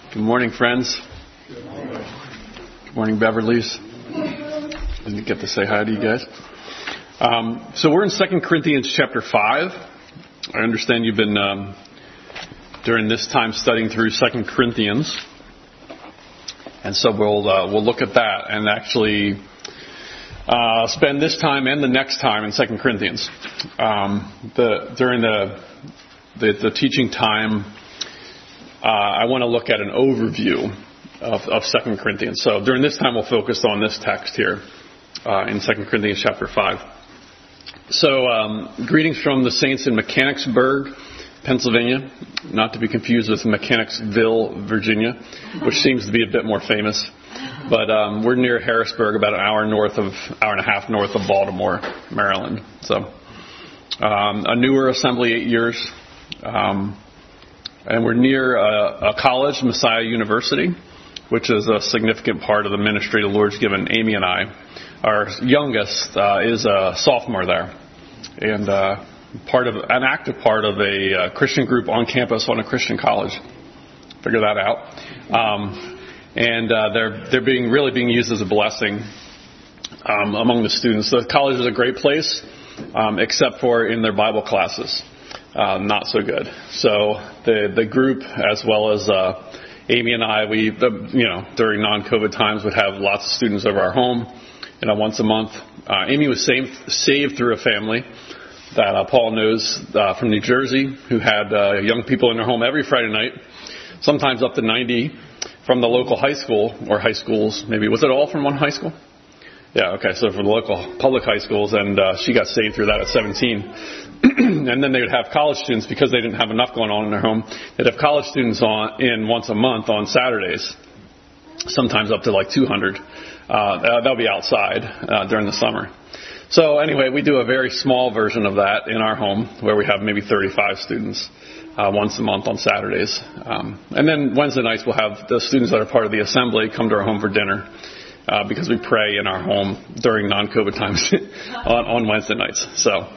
Good morning, friends. Good morning, Beverly's. Didn't get to say hi to you guys. So we're in 2 Corinthians chapter 5. I understand you've been, during this time, studying through 2 Corinthians. And so we'll look at that and actually spend this time and the next time in 2 Corinthians. During the teaching time, I want to look at an overview of 2 Corinthians. So during this time, we'll focus on this text here in 2 Corinthians chapter 5. So greetings from the saints in Mechanicsburg, Pennsylvania, not to be confused with Mechanicsville, Virginia, which seems to be a bit more famous. But we're near Harrisburg, about an hour and a half north of Baltimore, Maryland. So a newer assembly, 8 years. And we're near a college, Messiah University, which is a significant part of the ministry the Lord's given Amy and I. Our youngest is a sophomore there, and an active part of a Christian group on campus on a Christian college. Figure that out. And they're really being used as a blessing among the students. The college is a great place, except for in their Bible classes. Not so good. So the group, as well as Amy and I, during non-COVID times would have lots of students over our home, once a month. Amy was saved through a family that Paul knows from New Jersey, who had young people in their home every Friday night, sometimes up to 90 from the local high school or high schools. Maybe was it all from one high school? Yeah, okay, so from the local public high schools, and she got saved through that at 17. And then they would have college students, because they didn't have enough going on in their home, they'd have college students in once a month on Saturdays, sometimes up to like 200. That'll be outside during the summer. So anyway, we do a very small version of that in our home, where we have maybe 35 students once a month on Saturdays. And then Wednesday nights we'll have the students that are part of the assembly come to our home for dinner. Because we pray in our home during non-COVID times on Wednesday nights. So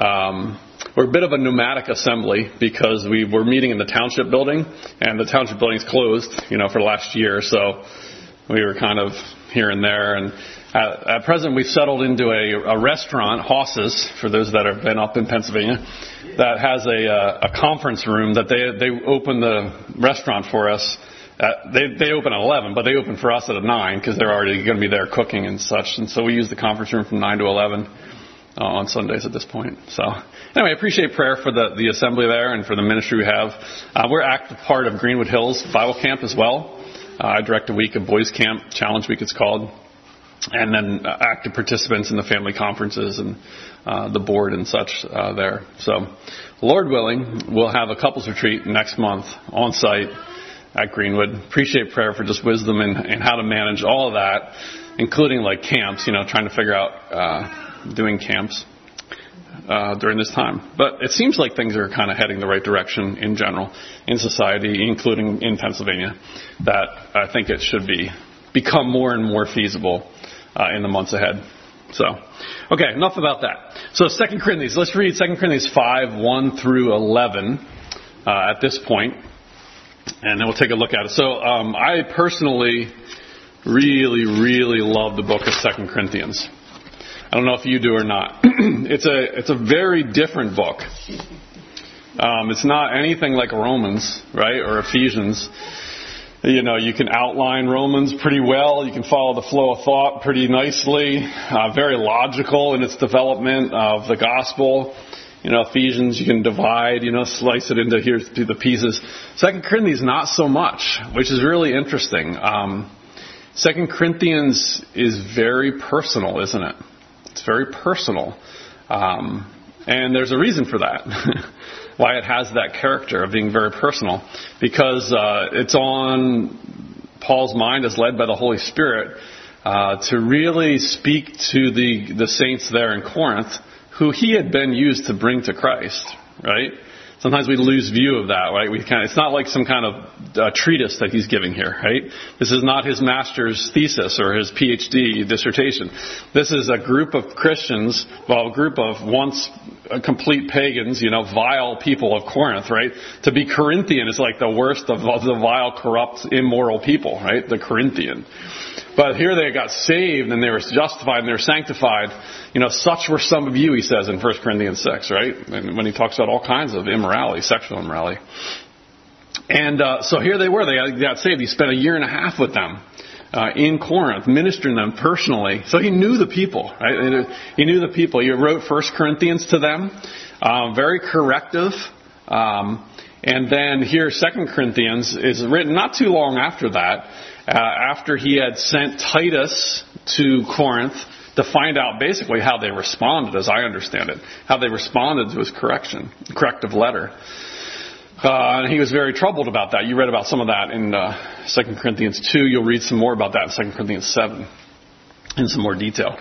we're a bit of a nomadic assembly, because we were meeting in the township building, and the township building's closed, for the last year. So we were kind of here and there. And at present, we've settled into a restaurant, Haas's, for those that have been up in Pennsylvania, that has a conference room that they open the restaurant for us. They open at 11, but they open for us at 9, because they're already going to be there cooking and such. And so we use the conference room from 9 to 11 on Sundays at this point. So anyway, I appreciate prayer for the assembly there and for the ministry we have. We're active part of Greenwood Hills Bible Camp as well. I direct a week of Boys Camp, Challenge Week it's called. And then active participants in the family conferences and the board and such there. So Lord willing, we'll have a couples retreat next month on site at Greenwood. Appreciate prayer for just wisdom and how to manage all of that, including like camps, trying to figure out doing camps during this time. But it seems like things are kind of heading the right direction in general in society, including in Pennsylvania, that I think it should become more and more feasible in the months ahead. So, okay, enough about that. So 2 Corinthians, let's read 2 Corinthians 5, 1 through 11 at this point. And then we'll take a look at it. So I personally really, really love the book of 2 Corinthians. I don't know if you do or not. It's a very different book. It's not anything like Romans, right, or Ephesians. You can outline Romans pretty well. You can follow the flow of thought pretty nicely. Very logical in its development of the gospel. Ephesians, you can divide, slice it into here's the pieces. 2 Corinthians, not so much, which is really interesting. 2 Corinthians is very personal, isn't it? It's very personal. And there's a reason for that. Why it has that character of being very personal. Because it's on Paul's mind, as led by the Holy Spirit, to really speak to the saints there in Corinth, who he had been used to bring to Christ, right? Sometimes we lose view of that, right? It's not like some kind of treatise that he's giving here, right? This is not his master's thesis or his PhD dissertation. This is a group of Christians, a group of once complete pagans, vile people of Corinth, right? To be Corinthian is like the worst of the vile, corrupt, immoral people, right? The Corinthian. But here they got saved and they were justified and they were sanctified. Such were some of you, he says in 1 Corinthians 6, right? And when he talks about all kinds of immorality, sexual immorality. And so here they were. They got saved. He spent 1.5 years with them in Corinth, ministering them personally. So he knew the people, right? He knew the people. He wrote 1 Corinthians to them, very corrective. And then here 2 Corinthians is written not too long after that, after he had sent Titus to Corinth to find out basically how they responded, as I understand it, how they responded to his corrective letter. And he was very troubled about that. You read about some of that in 2 Corinthians 2. You'll read some more about that in 2 Corinthians 7 in some more detail.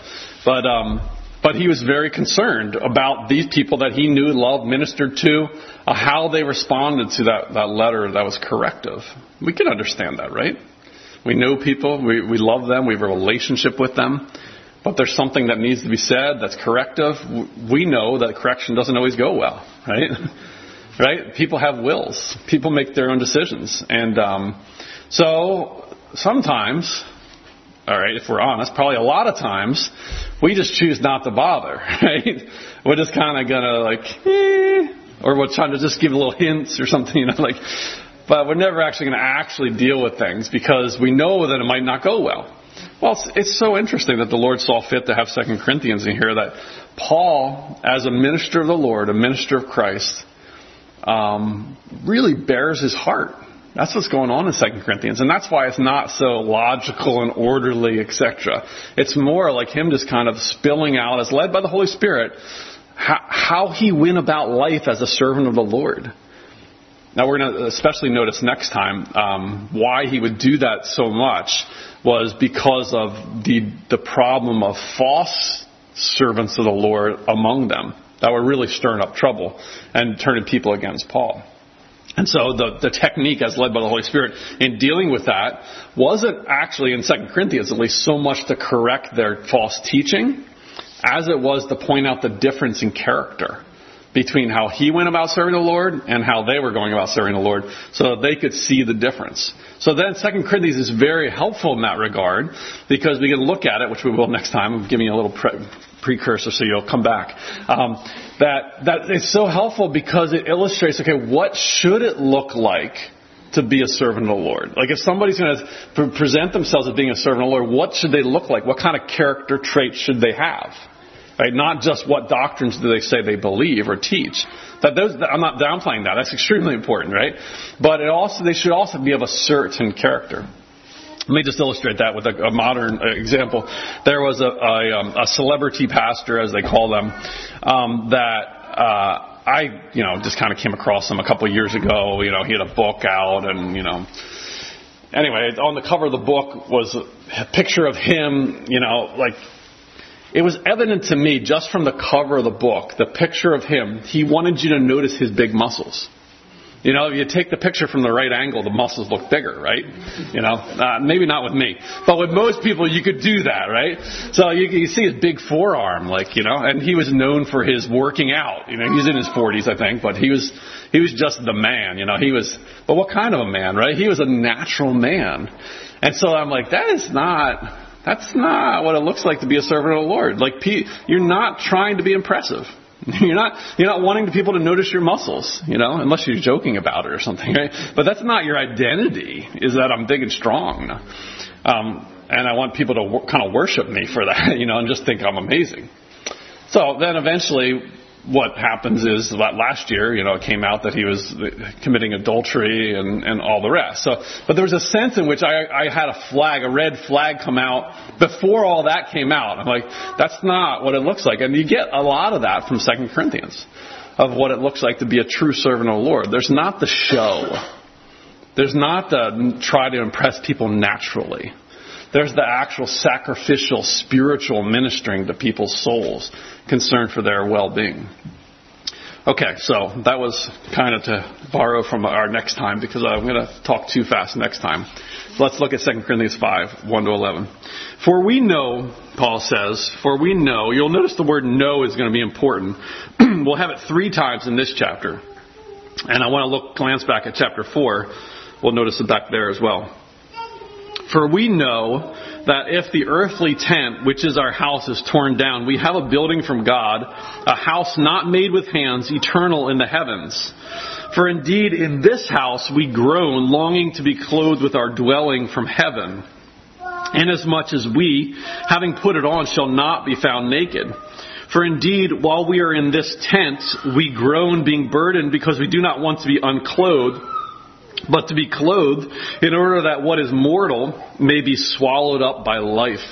But he was very concerned about these people that he knew, loved, ministered to, how they responded to that letter that was corrective. We can understand that, right? We know people, we love them, we have a relationship with them, but there's something that needs to be said that's corrective. We know that correction doesn't always go well, right? Right? People have wills. People make their own decisions. And so sometimes, all right, if we're honest, probably a lot of times, we just choose not to bother, right? We're just kind of going to or we're trying to just give little hints or something, but we're never actually going to actually deal with things because we know that it might not go well. Well, it's so interesting that the Lord saw fit to have 2 Corinthians in here, that Paul, as a minister of the Lord, a minister of Christ, really bears his heart. That's what's going on in 2 Corinthians. And that's why it's not so logical and orderly, etc. It's more like him just kind of spilling out, as led by the Holy Spirit, how he went about life as a servant of the Lord. Now we're going to especially notice next time why he would do that so much was because of the problem of false servants of the Lord among them that were really stirring up trouble and turning people against Paul. And so the technique as led by the Holy Spirit in dealing with that wasn't actually in 2 Corinthians at least so much to correct their false teaching as it was to point out the difference in character between how he went about serving the Lord and how they were going about serving the Lord so that they could see the difference. So then 2 Corinthians is very helpful in that regard because we can look at it, which we will next time. I'm giving you a little precursor so you'll come back. That it's so helpful because it illustrates, okay, what should it look like to be a servant of the Lord? Like if somebody's going to present themselves as being a servant of the Lord, what should they look like? What kind of character traits should they have? Right? Not just what doctrines do they say they believe or teach. I'm not downplaying that. That's extremely important, right? But they should also be of a certain character. Let me just illustrate that with a modern example. There was a celebrity pastor, as they call them, that I just kind of came across him a couple of years ago. He had a book out, and anyway, on the cover of the book was a picture of him. It was evident to me just from the cover of the book, the picture of him. He wanted you to notice his big muscles. If you take the picture from the right angle, the muscles look bigger, right? Maybe not with me, but with most people, you could do that, right? So you see his big forearm, and he was known for his working out. He's in his 40s, I think, but he was just the man. But what kind of a man, right? He was a natural man, and so I'm like, that's not what it looks like to be a servant of the Lord. You're not trying to be impressive. You're not wanting people to notice your muscles, unless you're joking about it or something, right? But that's not your identity, is that I'm big and strong. And I want people to kind of worship me for that, and just think I'm amazing. So then eventually what happens is that last year, it came out that he was committing adultery and all the rest. But there was a sense in which I had a red flag come out before all that came out. I'm like, that's not what it looks like. And you get a lot of that from 2 Corinthians, of what it looks like to be a true servant of the Lord. There's not the show. There's not the try to impress people naturally. There's the actual sacrificial, spiritual ministering to people's souls, concern for their well-being. Okay, so that was kind of to borrow from our next time, because I'm going to talk too fast next time. Let's look at 2 Corinthians 5, 1 to 11. For we know, Paul says, you'll notice the word know is going to be important. We'll have it 3 times in this chapter. And I want to glance back at chapter 4. We'll notice it back there as well. For we know that if the earthly tent, which is our house, is torn down, we have a building from God, a house not made with hands, eternal in the heavens. For indeed in this house we groan, longing to be clothed with our dwelling from heaven, inasmuch as we, having put it on, shall not be found naked. For indeed, while we are in this tent, we groan, being burdened, because we do not want to be unclothed, but to be clothed, in order that what is mortal may be swallowed up by life.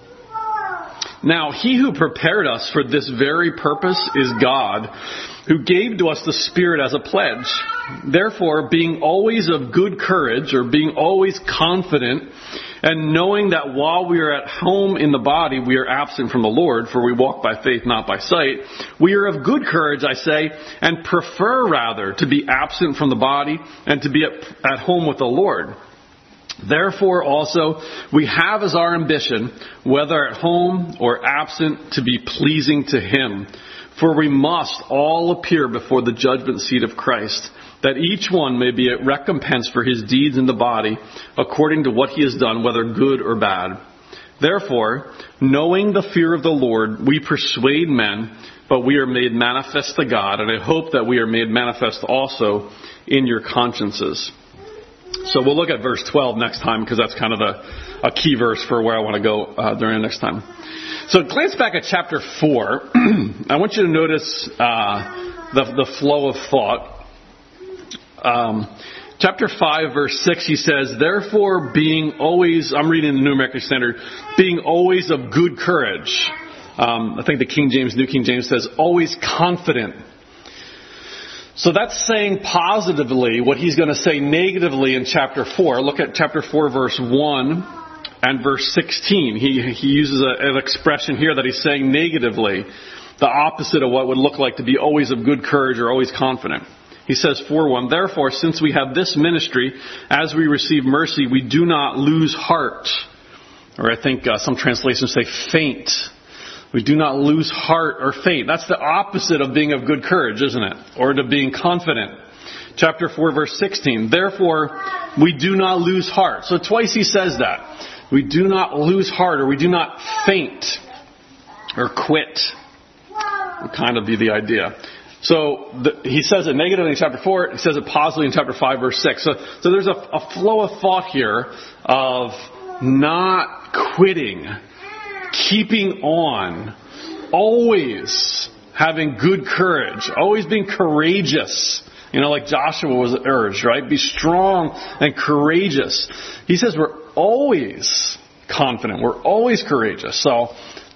Now, he who prepared us for this very purpose is God, who gave to us the Spirit as a pledge. Therefore, being always of good courage, or being always confident, and knowing that while we are at home in the body, we are absent from the Lord, for we walk by faith, not by sight, we are of good courage, I say, and prefer rather to be absent from the body and to be at home with the Lord. Therefore also we have as our ambition, whether at home or absent, to be pleasing to Him. For we must all appear before the judgment seat of Christ, that each one may be recompensed for his deeds in the body, according to what he has done, whether good or bad. Therefore, knowing the fear of the Lord, we persuade men, but we are made manifest to God, and I hope that we are made manifest also in your consciences. So we'll look at verse 12 next time, because that's kind of a key verse for where I want to go during the next time. So glance back at chapter 4. I want you to notice the flow of thought. Chapter 5, verse 6, he says, therefore being always, I'm reading the New American Standard, being always of good courage. I think the New King James says, always confident. So that's saying positively what he's going to say negatively in chapter 4. Look at chapter 4, verse 1 and verse 16. He uses an expression here that he's saying negatively, the opposite of what would look like to be always of good courage or always confident. He says 4:1, therefore, since we have this ministry, as we receive mercy, we do not lose heart. Or I think some translations say faint. We do not lose heart or faint. That's the opposite of being of good courage, isn't it? Or to being confident. Chapter 4, verse 16, therefore, we do not lose heart. So twice he says that. We do not lose heart, or we do not faint or quit. Would kind of be the idea. So he says it negatively in chapter 4. He says it positively in chapter 5, verse 6. So there's a flow of thought here of not quitting, keeping on, always having good courage, always being courageous. You know, like Joshua was urged, right? Be strong and courageous. He says we're always confident. We're always courageous. So,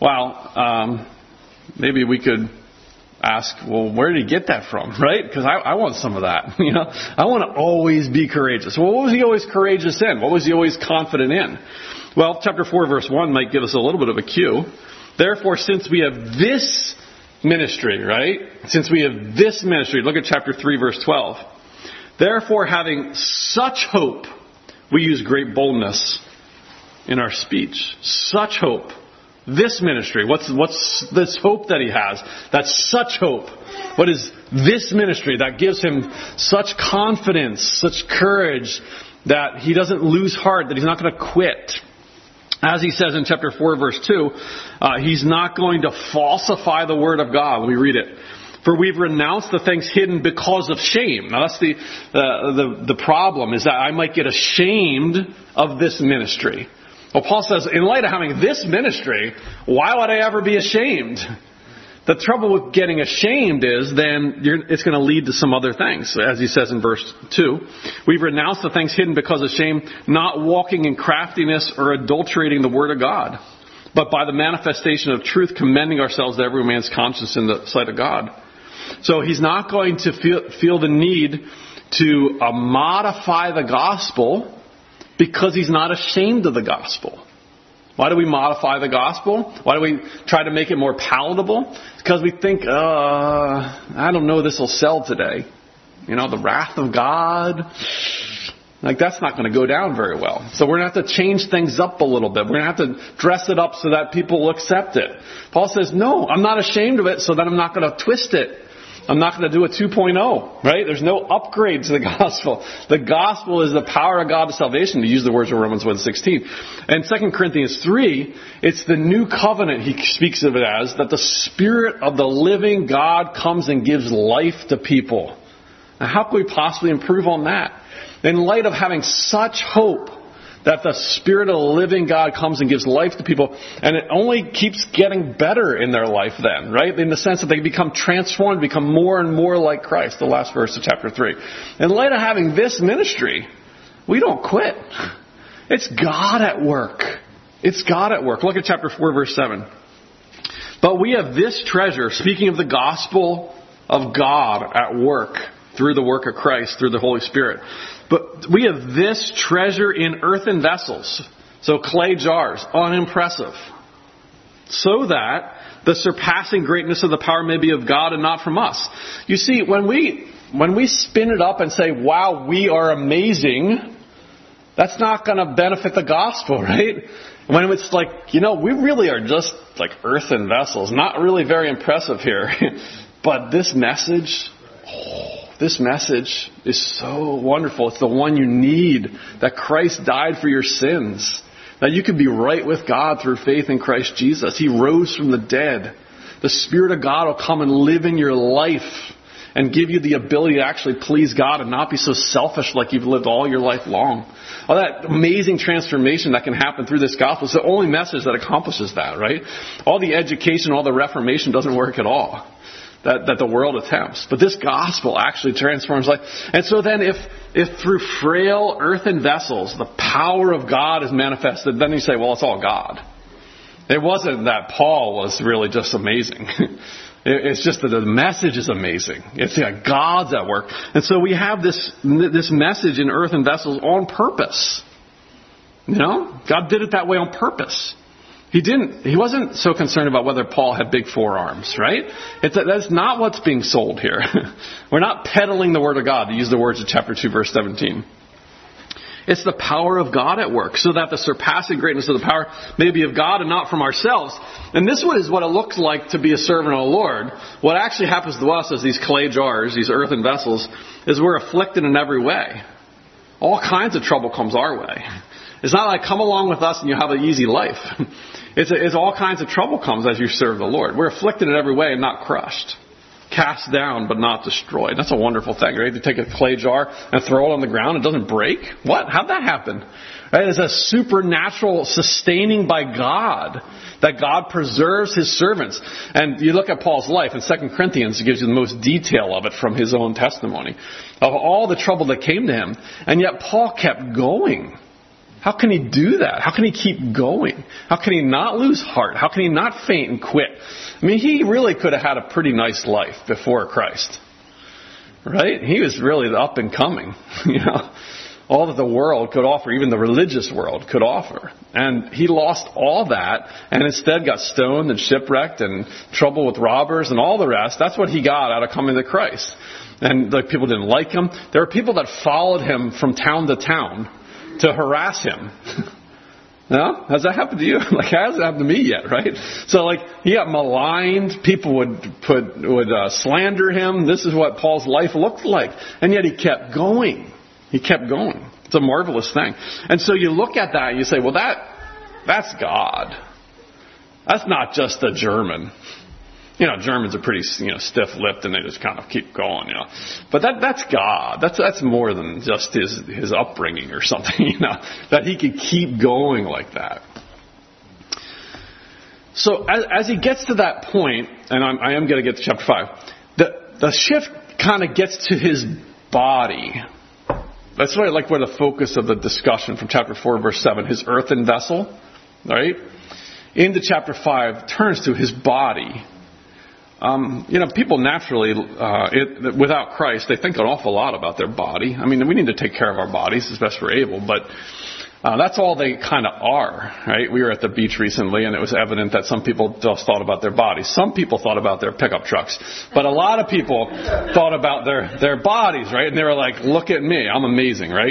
maybe we could ask, well, where did he get that from, right? Because I want some of that. You know, I want to always be courageous. Well, what was he always courageous in? What was he always confident in? Well, chapter 4, verse 1 might give us a little bit of a cue. Therefore, since we have this ministry, right? Since we have this ministry, look at chapter 3, verse 12. Therefore, having such hope, we use great boldness in our speech. Such hope. This ministry. What's this hope that he has? That's such hope. What is this ministry that gives him such confidence, such courage, that he doesn't lose heart, that he's not going to quit? As he says in chapter 4, verse 2, he's not going to falsify the word of God. Let me read it. For we've renounced the things hidden because of shame. Now that's the problem, is that I might get ashamed of this ministry. Well, Paul says, in light of having this ministry, why would I ever be ashamed? The trouble with getting ashamed is then it's going to lead to some other things. As he says in verse 2, we've renounced the things hidden because of shame, not walking in craftiness or adulterating the word of God, but by the manifestation of truth, commending ourselves to every man's conscience in the sight of God. So he's not going to feel the need to modify the gospel, because he's not ashamed of the gospel. Why do we modify the gospel? Why do we try to make it more palatable? It's because we think, I don't know this will sell today. The wrath of God. Like, that's not going to go down very well. So we're going to have to change things up a little bit. We're going to have to dress it up so that people will accept it. Paul says, no, I'm not ashamed of it, so that I'm not going to twist it. I'm not going to do a 2.0, right? There's no upgrade to the gospel. The gospel is the power of God to salvation, to use the words of Romans 1:16. And 2 Corinthians 3, it's the new covenant, he speaks of it as, that the Spirit of the living God comes and gives life to people. Now, how can we possibly improve on that? In light of having such hope that the Spirit of the living God comes and gives life to people, and it only keeps getting better in their life then, right? In the sense that they become transformed, become more and more like Christ, the last verse of chapter 3. In light of having this ministry, we don't quit. It's God at work. It's God at work. Look at chapter 4, verse 7. But we have this treasure, speaking of the gospel of God at work, through the work of Christ, through the Holy Spirit. But we have this treasure in earthen vessels, so clay jars, unimpressive, so that the surpassing greatness of the power may be of God and not from us. You see, when we spin it up and say, wow, we are amazing, that's not going to benefit the gospel, right? When it's like, we really are just like earthen vessels, not really very impressive here. But this message is so wonderful. It's the one you need, that Christ died for your sins, that you can be right with God through faith in Christ Jesus. He rose from the dead. The Spirit of God will come and live in your life and give you the ability to actually please God and not be so selfish like you've lived all your life long. All that amazing transformation that can happen through this gospel is the only message that accomplishes that, right? All the education, all the reformation doesn't work at all. That the world attempts. But this gospel actually transforms life. And so then if through frail earthen vessels the power of God is manifested, then you say, well, it's all God. It wasn't that Paul was really just amazing. It's just that the message is amazing. It's God's at work. And so we have this message in earthen vessels on purpose. God did it that way on purpose. He wasn't so concerned about whether Paul had big forearms, right? That's not what's being sold here. We're not peddling the word of God, to use the words of chapter 2, verse 17. It's the power of God at work, so that the surpassing greatness of the power may be of God and not from ourselves. And this is what it looks like to be a servant of the Lord. What actually happens to us as these clay jars, these earthen vessels, is we're afflicted in every way. All kinds of trouble comes our way. It's not like come along with us and you have an easy life. It's all kinds of trouble comes as you serve the Lord. We're afflicted in every way and not crushed. Cast down but not destroyed. That's a wonderful thing, right? To take a clay jar and throw it on the ground, it doesn't break. What? How'd that happen? Right? It's a supernatural sustaining by God, that God preserves His servants. And you look at Paul's life in 2 Corinthians, it gives you the most detail of it from his own testimony, of all the trouble that came to him. And yet Paul kept going. How can he do that? How can he keep going? How can he not lose heart? How can he not faint and quit? I mean, he really could have had a pretty nice life before Christ, right? He was really the up and coming, all that the world could offer, even the religious world could offer. And he lost all that and instead got stoned and shipwrecked and trouble with robbers and all the rest. That's what he got out of coming to Christ. And the people didn't like him. There were people that followed him from town to town to harass him. No? Has that happened to you? It hasn't happened to me yet, right? So he got maligned. People would slander him. This is what Paul's life looked like. And yet he kept going. He kept going. It's a marvelous thing. And so you look at that and you say, well, that's God. That's not just a German. Germans are pretty, stiff-lipped and they just kind of keep going, But that's God. That's more than just his upbringing or something, that he could keep going like that. So as he gets to that point, and I am going to get to chapter 5, the shift kind of gets to his body. That's really where the focus of the discussion from chapter 4, verse 7, his earthen vessel, right, into chapter 5 turns to his body. People naturally, without Christ, they think an awful lot about their body. I mean, we need to take care of our bodies as best we're able, but That's all they kind of are, right? We were at the beach recently, and it was evident that some people just thought about their bodies. Some people thought about their pickup trucks. But a lot of people thought about their bodies, right? And they were like, look at me. I'm amazing, right?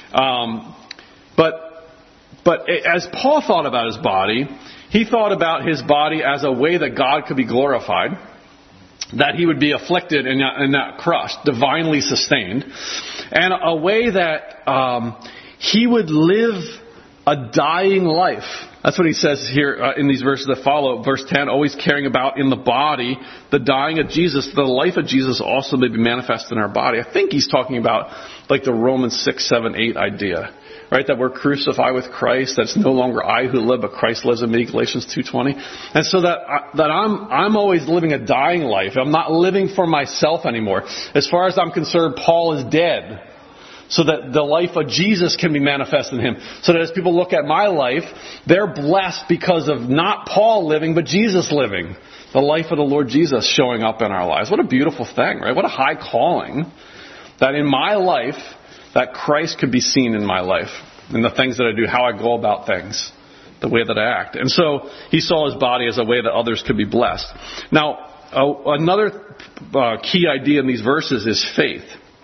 But as Paul thought about his body, he thought about his body as a way that God could be glorified, that he would be afflicted and not crushed, divinely sustained, and a way that he would live a dying life. That's what he says here in these verses that follow. Verse 10, always caring about in the body the dying of Jesus, the life of Jesus also may be manifest in our body. I think he's talking about like the Romans 6, 7, 8 idea. Right, that we're crucified with Christ. That's no longer I who live, but Christ lives in me. Galatians 2:20. And so that I'm always living a dying life. I'm not living for myself anymore. As far as I'm concerned, Paul is dead, so that the life of Jesus can be manifest in him. So that as people look at my life, they're blessed because of not Paul living, but Jesus living. The life of the Lord Jesus showing up in our lives. What a beautiful thing, right? What a high calling that in my life, that Christ could be seen in my life, in the things that I do, how I go about things, the way that I act. And so he saw his body as a way that others could be blessed. Now, another key idea in these verses is faith.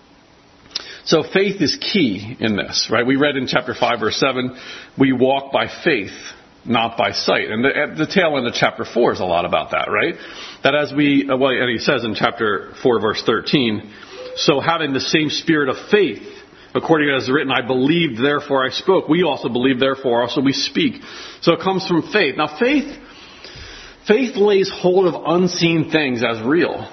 So faith is key in this, right? We read in chapter 5, verse 7, we walk by faith, not by sight. And the tail end of chapter 4 is a lot about that, right? That as and he says in chapter 4, verse 13, so having the same spirit of faith, according as written, I believed, therefore I spoke. We also believe, therefore also we speak. So it comes from faith. Now faith lays hold of unseen things as real.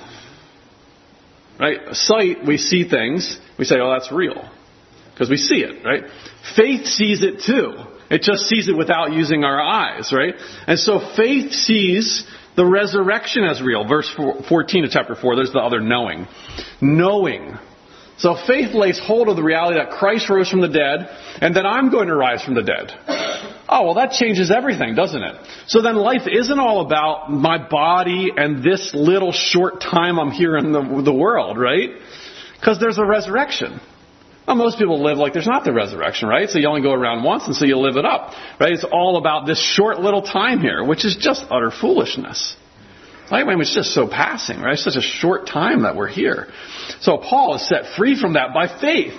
Right? Sight, we see things. We say, oh, that's real. Because we see it, right? Faith sees it too. It just sees it without using our eyes, right? And so faith sees the resurrection as real. Verse 14 of chapter 4, there's the other knowing. Knowing. So faith lays hold of the reality that Christ rose from the dead and that I'm going to rise from the dead. Oh, well, that changes everything, doesn't it? So then life isn't all about my body and this little short time I'm here in the world, right? Because there's a resurrection. Well, most people live like there's not the resurrection, right? So you only go around once and so you live it up, right? It's all about this short little time here, which is just utter foolishness. I mean, it's just so passing, right? It's such a short time that we're here. So Paul is set free from that by faith.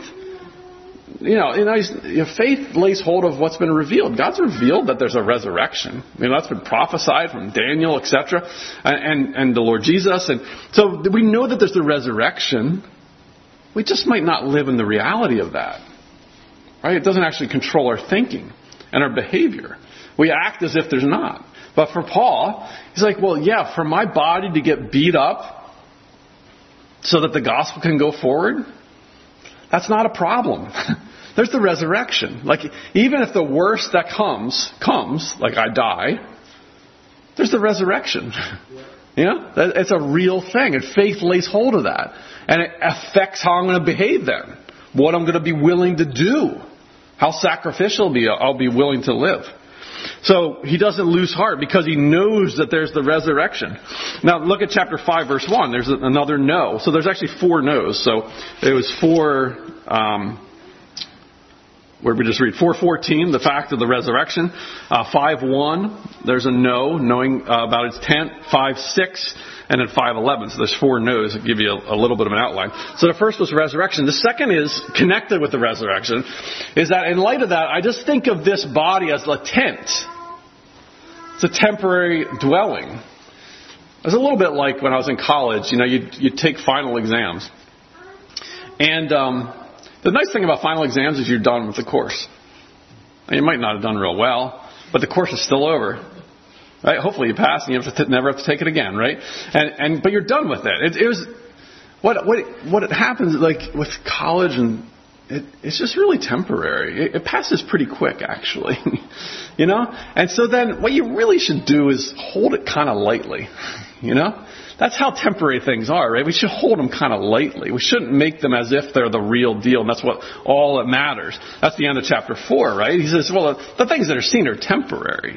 Faith lays hold of what's been revealed. God's revealed that there's a resurrection. That's been prophesied from Daniel, etc., and the Lord Jesus. And so we know that there's the resurrection. We just might not live in the reality of that, right? It doesn't actually control our thinking and our behavior. We act as if there's not. But for Paul, he's like, well, yeah, for my body to get beat up so that the gospel can go forward, that's not a problem. There's the resurrection. Like, even if the worst that comes, like I die, there's the resurrection. It's a real thing. And faith lays hold of that. And it affects how I'm going to behave then. What I'm going to be willing to do. How sacrificial I'll be willing to live. So he doesn't lose heart because he knows that there's the resurrection. Now look at chapter 5, verse 1. There's another no. So there's actually 4 no's. So it was where we just read 4:14, the fact of the resurrection. 5:1, there's a no, knowing about its tent. 5:6, and then 5:11. So there's 4 no's that give you a little bit of an outline. So the first was resurrection. The second is connected with the resurrection, is that in light of that, I just think of this body as a tent. It's a temporary dwelling. It was a little bit like when I was in college. You'd take final exams. And the nice thing about final exams is you're done with the course. Now, you might not have done real well, but the course is still over. Right? Hopefully you pass and you never have to take it again, right? But you're done with it. It was what happens like with college, and it's just really temporary. It passes pretty quick, actually. And so then what you really should do is hold it kind of lightly. That's how temporary things are, right? We should hold them kind of lightly. We shouldn't make them as if they're the real deal, and that's all that matters. That's the end of chapter 4, right? He says, well, the things that are seen are temporary.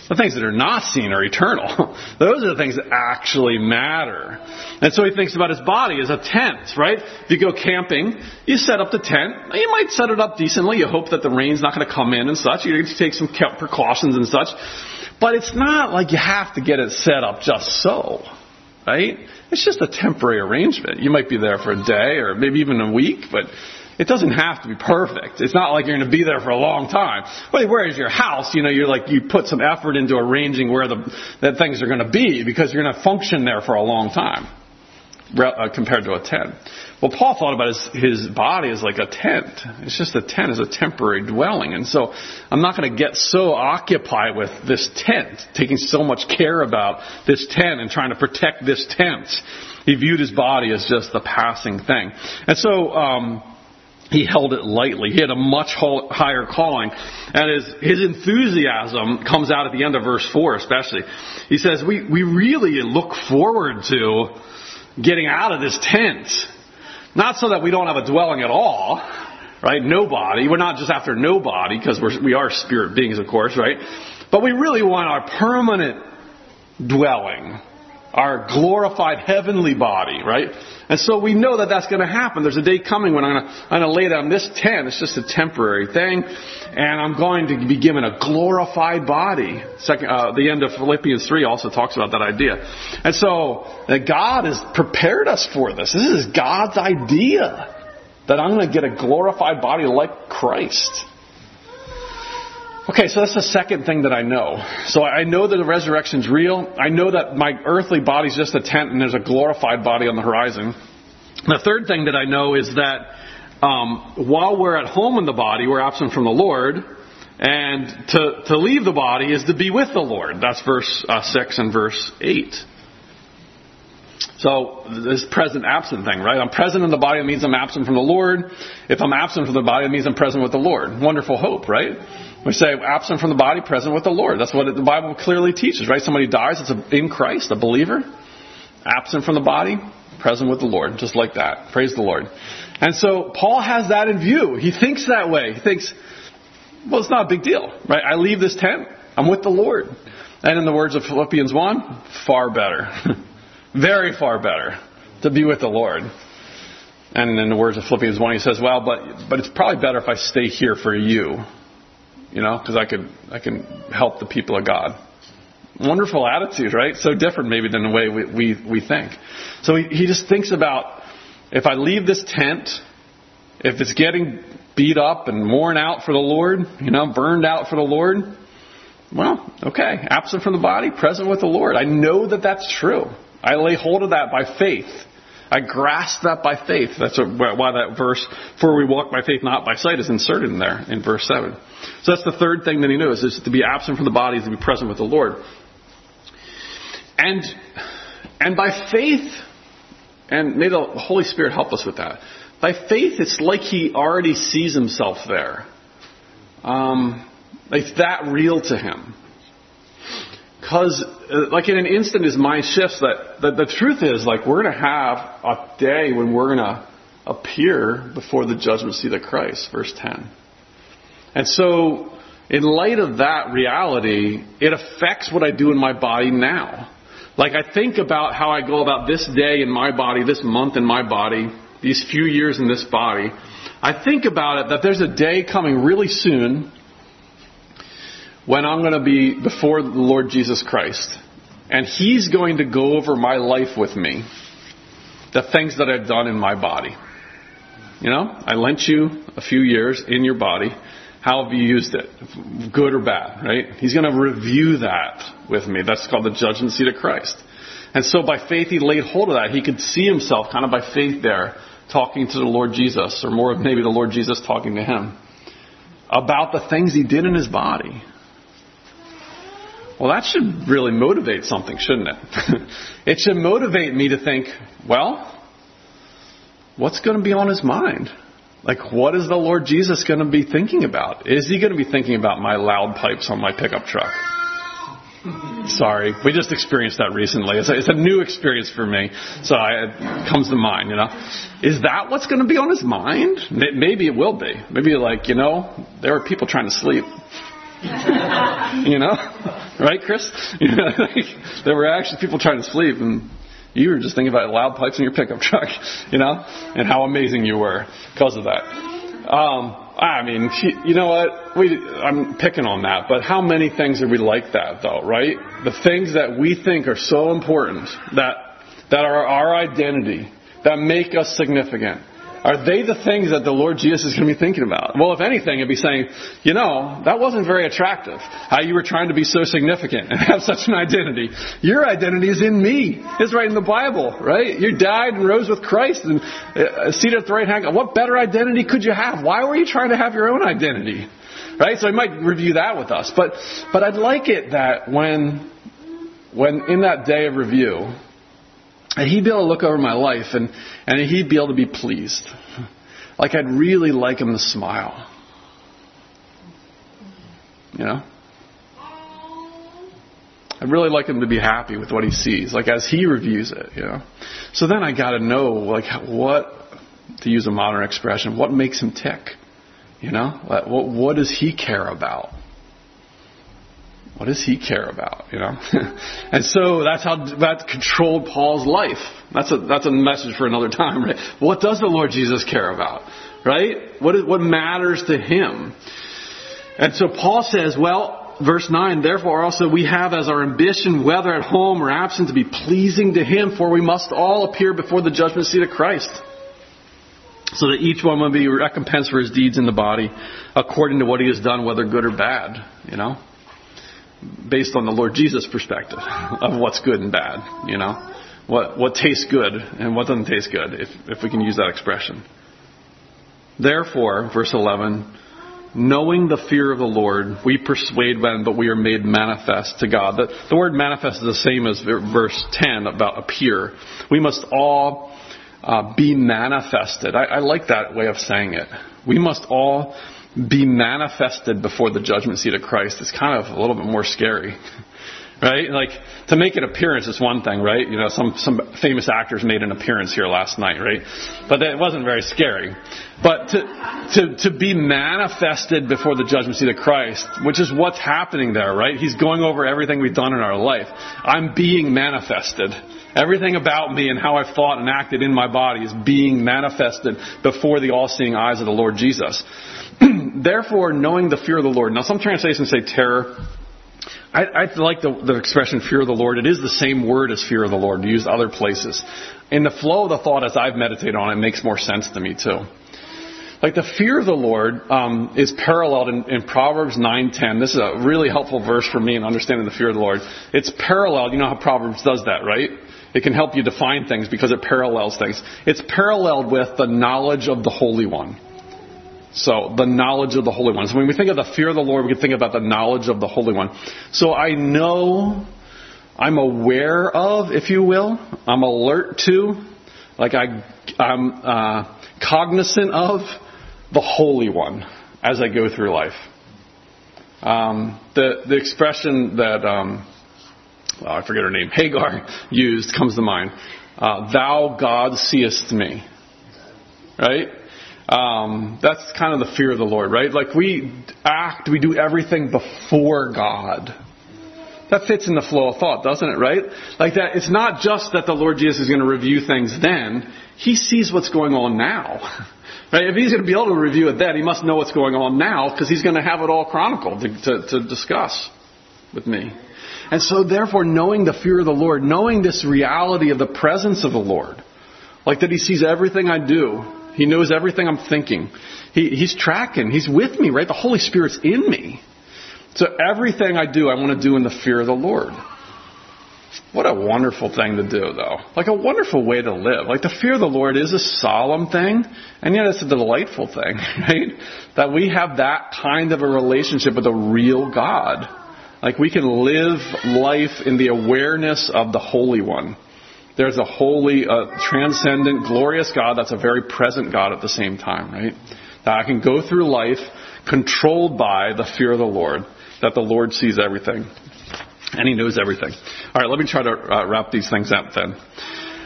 The things that are not seen are eternal. Those are the things that actually matter. And so he thinks about his body as a tent, right? If you go camping, you set up the tent. You might set it up decently. You hope that the rain's not going to come in and such. You need to take some precautions and such. But it's not like you have to get it set up just so, right? It's just a temporary arrangement. You might be there for a day or maybe even a week, but it doesn't have to be perfect. It's not like you're going to be there for a long time. Well, whereas your house, you put some effort into arranging where that things are going to be because you're going to function there for a long time compared to a tent. Well, Paul thought about his body as like a tent. It's just a tent is a temporary dwelling. And so I'm not going to get so occupied with this tent, taking so much care about this tent and trying to protect this tent. He viewed his body as just a passing thing. And so, he held it lightly. He had a much higher calling. And his enthusiasm comes out at the end of verse 4 especially. He says, we really look forward to getting out of this tent. Not so that we don't have a dwelling at all, right? Nobody. We're not just after nobody because we are spirit beings, of course, right? But we really want our permanent dwelling, our glorified heavenly body, right? And so we know that that's going to happen. There's a day coming when I'm going to lay down this tent. It's just a temporary thing. And I'm going to be given a glorified body. The end of Philippians 3 also talks about that idea. And so God has prepared us for this. This is God's idea that I'm going to get a glorified body like Christ. Okay, so that's the second thing that I know. So I know that the resurrection's real. I know that my earthly body's just a tent and there's a glorified body on the horizon. The third thing that I know is that while we're at home in the body, we're absent from the Lord. And to leave the body is to be with the Lord. That's verse 6 and verse 8. So this present-absent thing, right? I'm present in the body, it means I'm absent from the Lord. If I'm absent from the body, it means I'm present with the Lord. Wonderful hope, right? We say absent from the body, present with the Lord. That's what the Bible clearly teaches, right? Somebody dies, it's in Christ, a believer. Absent from the body, present with the Lord. Just like that. Praise the Lord. And so Paul has that in view. He thinks that way. He thinks, well, it's not a big deal, right? I leave this tent, I'm with the Lord. And in the words of Philippians 1, far better. Very far better to be with the Lord. And in the words of Philippians 1, he says, well, but it's probably better if I stay here for you. Because I can help the people of God. Wonderful attitude, right? So different maybe than the way we think. So he just thinks about, if I leave this tent, if it's getting beat up and worn out for the Lord, burned out for the Lord, well, okay, absent from the body, present with the Lord. I know that that's true. I lay hold of that by faith. I grasp that by faith. That's why that verse, for we walk by faith, not by sight, is inserted in there in verse 7. So that's the third thing that he knows, is to be absent from the body, is to be present with the Lord. And by faith, and may the Holy Spirit help us with that. By faith, it's like he already sees himself there. It's that real to him. Because, like in an instant, his mind shifts that the truth is, like, we're going to have a day when we're going to appear before the judgment seat of Christ, verse 10. And so, in light of that reality, it affects what I do in my body now. Like, I think about how I go about this day in my body, this month in my body, these few years in this body. I think about it that there's a day coming really soon when I'm going to be before the Lord Jesus Christ. And He's going to go over my life with me. The things that I've done in my body. I lent you a few years in your body. How have you used it? Good or bad, right? He's going to review that with me. That's called the judgment seat of Christ. And so by faith he laid hold of that. He could see himself kind of by faith there talking to the Lord Jesus, or more of maybe the Lord Jesus talking to him about the things he did in his body. Well, that should really motivate something, shouldn't it? It should motivate me to think, well, what's going to be on his mind? Like, what is the Lord Jesus going to be thinking about? Is he going to be thinking about my loud pipes on my pickup truck? Sorry, we just experienced that recently. It's a new experience for me, so it comes to mind, Is that what's going to be on his mind? Maybe it will be. Maybe there are people trying to sleep. You know? Right, Chris? There were actually people trying to sleep, and you were just thinking about loud pipes in your pickup truck, and how amazing you were because of that. You know what? I'm picking on that, but how many things are we like that, though, right? The things that we think are so important, that are our identity, that make us significant, are they the things that the Lord Jesus is going to be thinking about? Well, if anything, it'd be saying, that wasn't very attractive, how you were trying to be so significant and have such an identity. Your identity is in me. It's right in the Bible, right? You died and rose with Christ and seated at the right hand. What better identity could you have? Why were you trying to have your own identity? Right? So he might review that with us. But I'd like it that when in that day of review, and he'd be able to look over my life and he'd be able to be pleased. Like I'd really like him to smile. I'd really like him to be happy with what he sees, like as he reviews it, So then I got to know, like, what, to use a modern expression, what makes him tick? What does he care about? What does he care about? And so that's how that controlled Paul's life. That's a message for another time, right? What does the Lord Jesus care about? Right? What matters to him? And so Paul says, verse 9, therefore also we have as our ambition, whether at home or absent, to be pleasing to him, for we must all appear before the judgment seat of Christ, so that each one will be recompensed for his deeds in the body, according to what he has done, whether good or bad, based on the Lord Jesus' perspective of what's good and bad, what tastes good and what doesn't taste good, if we can use that expression. Therefore, verse 11, knowing the fear of the Lord, we persuade men, but we are made manifest to God. The word manifest is the same as verse 10 about appear. We must all be manifested. I like that way of saying it. We must all be manifested before the judgment seat of Christ. It's kind of a little bit more scary, right? Like, to make an appearance is one thing, right? Some famous actors made an appearance here last night, right? But it wasn't very scary. But to be manifested before the judgment seat of Christ, which is what's happening there, right? He's going over everything we've done in our life. I'm being manifested. Everything about me and how I've thought and acted in my body is being manifested before the all-seeing eyes of the Lord Jesus. Therefore, knowing the fear of the Lord. Now, some translations say terror. I like the expression fear of the Lord. It is the same word as fear of the Lord, used other places. In the flow of the thought as I've meditated on it, makes more sense to me too. Like the fear of the Lord is paralleled in Proverbs 9:10. This is a really helpful verse for me in understanding the fear of the Lord. It's paralleled. You know how Proverbs does that, right? It can help you define things because it parallels things. It's paralleled with the knowledge of the Holy One. So, the knowledge of the Holy One. So when we think of the fear of the Lord, we can think about the knowledge of the Holy One. So I know, I'm aware of, if you will, I'm alert to, like I'm cognizant of the Holy One as I go through life. The expression that, I forget her name, Hagar used comes to mind. Thou, God, seest me. Right? That's kind of the fear of the Lord, right? Like we do everything before God. That fits in the flow of thought, doesn't it, right? Like that, it's not just that the Lord Jesus is going to review things then. He sees what's going on now. Right? If he's going to be able to review it then, he must know what's going on now because he's going to have it all chronicled to discuss with me. And so therefore, knowing the fear of the Lord, knowing this reality of the presence of the Lord, like that he sees everything I do, he knows everything I'm thinking. He's tracking. He's with me, right? The Holy Spirit's in me. So everything I do, I want to do in the fear of the Lord. What a wonderful thing to do, though. Like a wonderful way to live. Like the fear of the Lord is a solemn thing, and yet it's a delightful thing, right? That we have that kind of a relationship with a real God. Like we can live life in the awareness of the Holy One. There's a holy, transcendent, glorious God that's a very present God at the same time, right? That I can go through life controlled by the fear of the Lord, that the Lord sees everything and he knows everything. All right, let me try to wrap these things up then.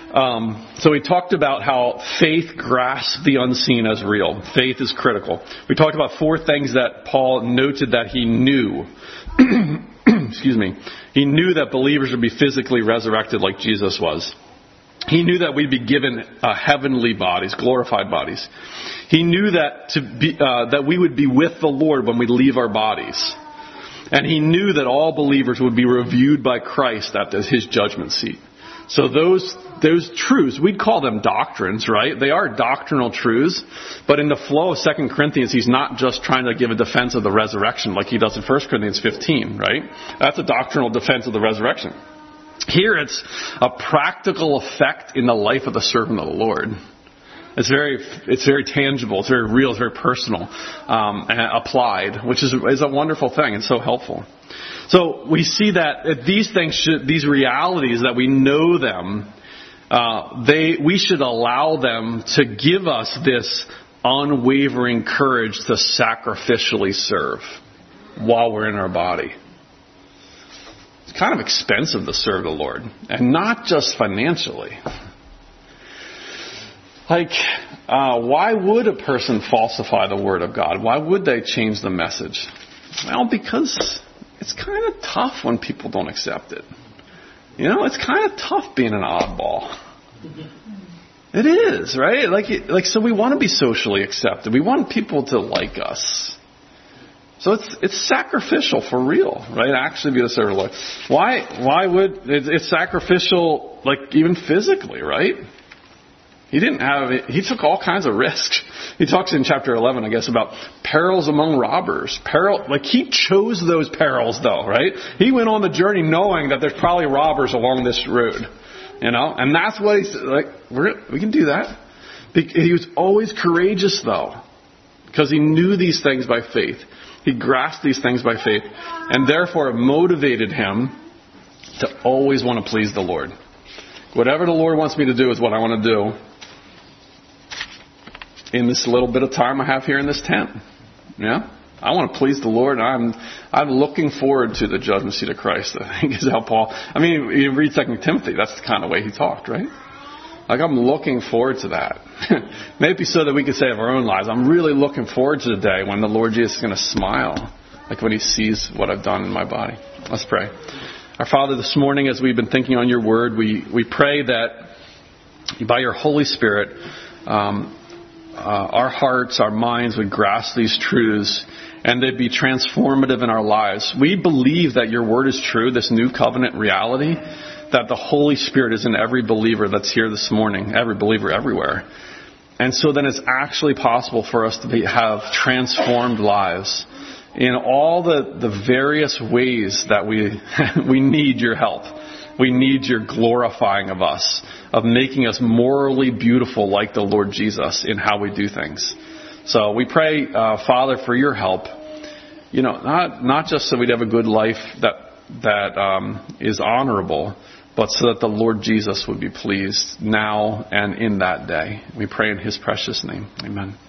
So we talked about how faith grasps the unseen as real. Faith is critical. We talked about 4 things that Paul noted that he knew. Excuse me. He knew that believers would be physically resurrected like Jesus was. He knew that we'd be given heavenly bodies, glorified bodies. He knew that that we would be with the Lord when we leave our bodies. And he knew that all believers would be reviewed by Christ at his judgment seat. So those truths, we'd call them doctrines, right? They are doctrinal truths. But in the flow of 2 Corinthians, he's not just trying to give a defense of the resurrection like he does in 1 Corinthians 15, right? That's a doctrinal defense of the resurrection. Here it's a practical effect in the life of the servant of the Lord. It's very tangible, it's very real, it's very personal, and applied, which is a wonderful thing and so helpful. So we see that these things, these realities, that we know them, we should allow them to give us this unwavering courage to sacrificially serve while we're in our body. It's kind of expensive to serve the Lord, and not just financially. Why would a person falsify the Word of God? Why would they change the message? Well, because it's kind of tough when people don't accept it. You know, it's kind of tough being an oddball. It is, right? So we want to be socially accepted. We want people to like us. So it's sacrificial for real, right? Actually be the servant of the Lord. Why would it's sacrificial, even physically, right? He took all kinds of risks. He talks in chapter 11, I guess, about perils among robbers. He chose those perils though, right? He went on the journey knowing that there's probably robbers along this road, you know? And that's what he's like, we can do that. He was always courageous though, because he knew these things by faith. He grasped these things by faith, and therefore it motivated him to always want to please the Lord. Whatever the Lord wants me to do is what I want to do in this little bit of time I have here in this tent. Yeah? I want to please the Lord. I'm looking forward to the judgment seat of Christ. I think is how Paul, you read 2 Timothy, that's the kind of way he talked, right? I'm looking forward to that. Maybe so that we could say of our own lives, I'm really looking forward to the day when the Lord Jesus is going to smile, when he sees what I've done in my body. Let's pray. Our Father, this morning as we've been thinking on your word, we pray that by your Holy Spirit, our hearts, our minds would grasp these truths and they'd be transformative in our lives. We believe that your word is true, this new covenant reality, that the Holy Spirit is in every believer that's here this morning, every believer everywhere. And so then it's actually possible for us to have transformed lives in all the various ways that we need your help. We need your glorifying of us, of making us morally beautiful like the Lord Jesus in how we do things. So we pray, Father, for your help. Not just so we'd have a good life that is honorable, but so that the Lord Jesus would be pleased now and in that day. We pray in his precious name. Amen.